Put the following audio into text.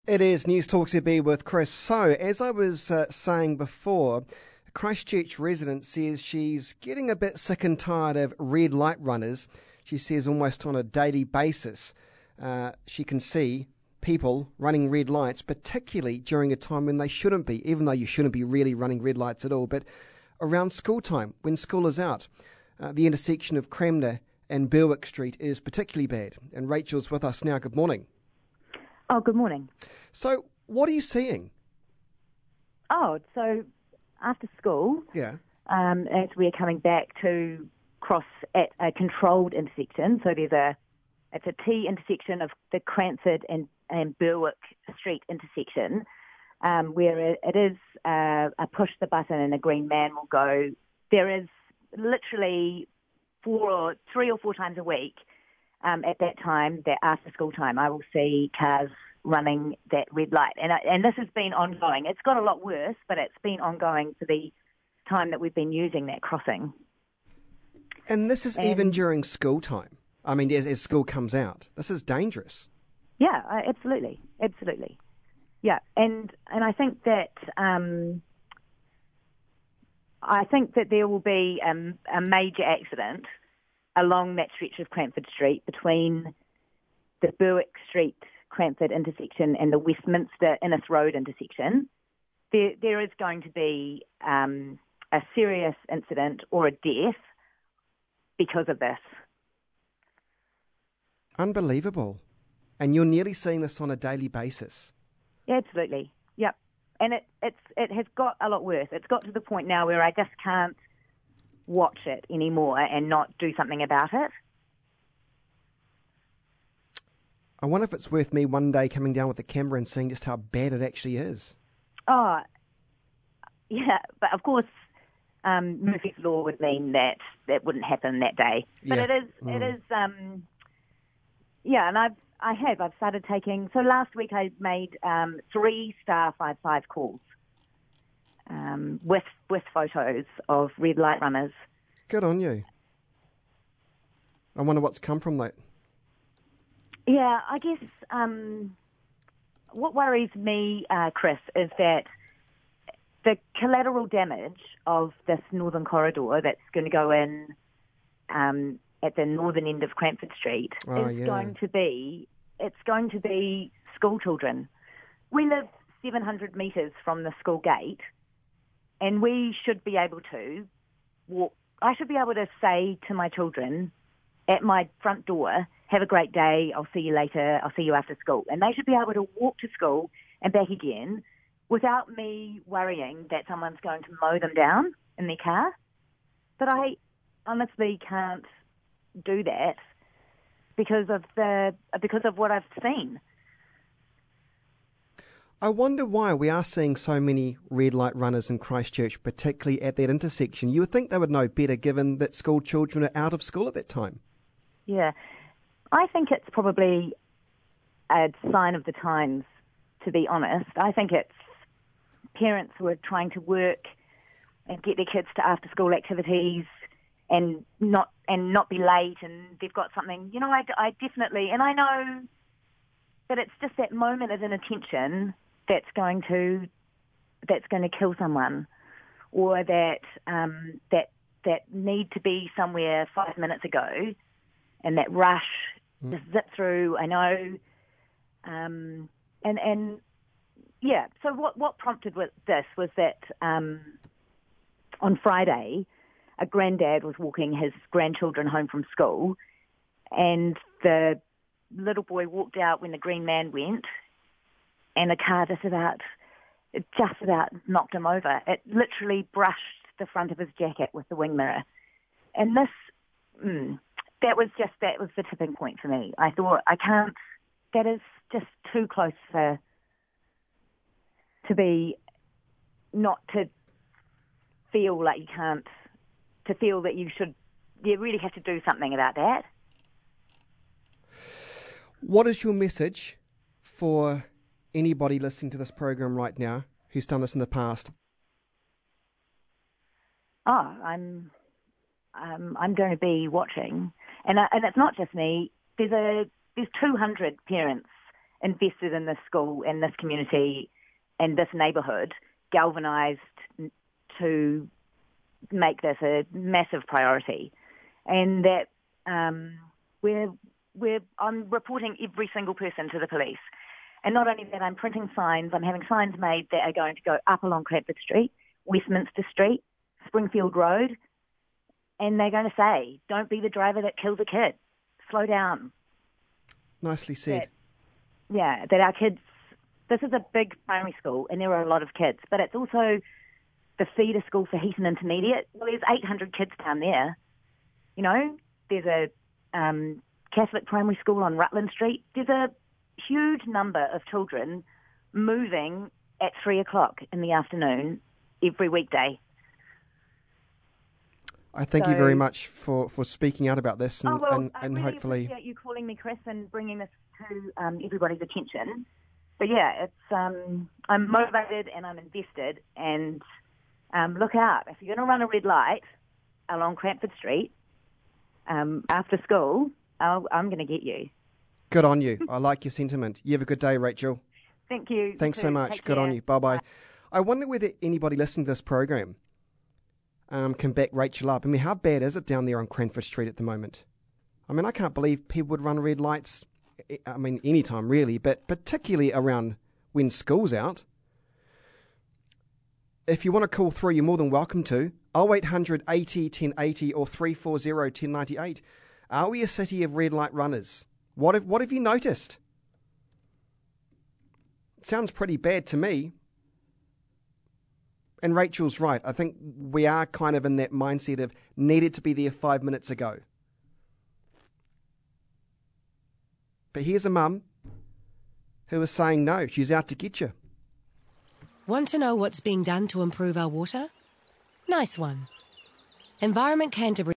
It is News Talk ZB with Chris. So, as I was saying before, a Christchurch resident says she's getting a bit sick and tired of red light runners. She says almost on a daily basis she can see people running red lights, particularly during a time when they shouldn't be, even though you shouldn't be really running red lights at all, but around school time, when school is out. The intersection of Cranmer and Berwick Street is particularly bad. And Rachel's with us now. Good morning. Oh, good morning. So, what are you seeing? Oh, so after school, as we're coming back to cross at a controlled intersection, so it's a T intersection of the Cranford and Berwick Street intersection, where it is a push the button and a green man will go. There is literally 3 or 4 times a week. At that time, that after school time, I will see cars running that red light. And this has been ongoing. It's got a lot worse, but it's been ongoing for the time that we've been using that crossing. And this is even during school time. I mean, as school comes out. This is dangerous. Yeah, absolutely. Yeah, and I think that there will be a major accident along that stretch of Cranford Street between the Berwick Street Cranford intersection and the Westminster Innes Road intersection. There is going to be a serious incident or a death because of this. Unbelievable. And you're nearly seeing this on a daily basis. Yeah, absolutely. Yep. And it has got a lot worse. It's got to the point now where I just can't watch it anymore and not do something about it. I wonder if it's worth me one day coming down with the camera and seeing just how bad it actually is. Oh, yeah, but of course Murphy's Law would mean that wouldn't happen that day. But yeah. it is, and I've started taking, so last week I made 3 star 55 calls with photos of red light runners. Good on you. I wonder what's come from that. Yeah, I guess what worries me, Chris, is that the collateral damage of this northern corridor that's going to go in at the northern end of Cranford Street going to be school children. We live 700 metres from the school gate, and we should be able to walk. I should be able to say to my children at my front door, have a great day, I'll see you later, I'll see you after school. And they should be able to walk to school and back again without me worrying that someone's going to mow them down in their car. But I honestly can't do that because of what I've seen. I wonder why we are seeing so many red light runners in Christchurch, particularly at that intersection. You would think they would know better given that school children are out of school at that time. Yeah. I think it's probably a sign of the times, to be honest. I think it's parents who are trying to work and get their kids to after-school activities and not be late, and they've got something. You know, I definitely, and I know that it's just that moment of inattention that's going to kill someone, or that need to be somewhere 5 minutes ago, and that rush just zip through. I know, and yeah. So what prompted with this was that on Friday, a granddad was walking his grandchildren home from school, and the little boy walked out when the green man went, and the car just about knocked him over. It literally brushed the front of his jacket with the wing mirror. And that was the tipping point for me. I thought, that is just too close to be, not to feel like you can't, to feel that you really have to do something about that. What is your message for anybody listening to this program right now who's done this in the past? Oh, I'm going to be watching, and it's not just me. There's 200 parents invested in this school and this community and this neighbourhood, galvanised to make this a massive priority. And that I'm reporting every single person to the police. And not only that, I'm printing signs. I'm having signs made that are going to go up along Cranford Street, Westminster Street, Springfield Road, and they're going to say, don't be the driver that kills a kid. Slow down. Nicely said. That our kids, this is a big primary school and there are a lot of kids, but it's also the feeder school for Heaton Intermediate. Well, there's 800 kids down there. You know, there's a Catholic primary school on Rutland Street. There's a huge number of children moving at 3 o'clock in the afternoon every weekday. I thank you very much for speaking out about this, and I really hopefully appreciate you calling me, Chris, and bringing this to everybody's attention. But yeah, it's I'm motivated and I'm invested. And look out, if you're going to run a red light along Cranford Street after school, I'm going to get you. Good on you. I like your sentiment. You have a good day, Rachel. Thank you. Thanks so much. Good on you. Bye-bye. Bye. I wonder whether anybody listening to this program can back Rachel up. I mean, how bad is it down there on Cranford Street at the moment? I mean, I can't believe people would run red lights, I mean, any time really, but particularly around when school's out. If you want to call through, you're more than welcome to. 0800 80 1080 or 340 1098. Are we a city of red light runners? What have you noticed? It sounds pretty bad to me. And Rachel's right. I think we are kind of in that mindset of needed to be there 5 minutes ago. But here's a mum who is saying no, she's out to get you. Want to know what's being done to improve our water? Nice one. Environment Canterbury